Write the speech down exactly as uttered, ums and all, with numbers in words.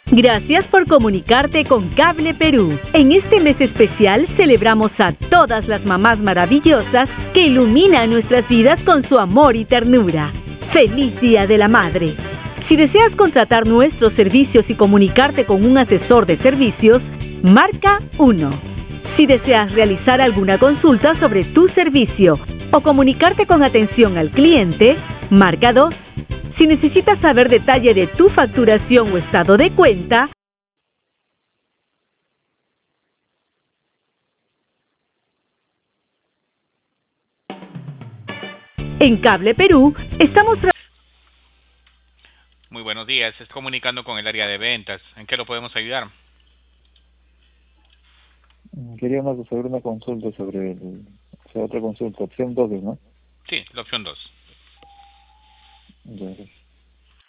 Gracias por comunicarte con Cable Perú. En este mes especial celebramos a todas las mamás maravillosas que iluminan nuestras vidas con su amor y ternura. ¡Feliz Día de la Madre! Si deseas contratar nuestros servicios y comunicarte con un asesor de servicios, marca uno. Si deseas realizar alguna consulta sobre tu servicio o comunicarte con atención al cliente, marca dos. Si necesitas saber detalle de tu facturación o estado de cuenta, en Cable Perú estamos tra- Muy buenos días, estoy comunicando con el área de ventas. ¿En qué lo podemos ayudar? Queríamos hacer una consulta sobre, el, o otra consulta, opción dos, ¿no? Sí, la opción dos. Ya,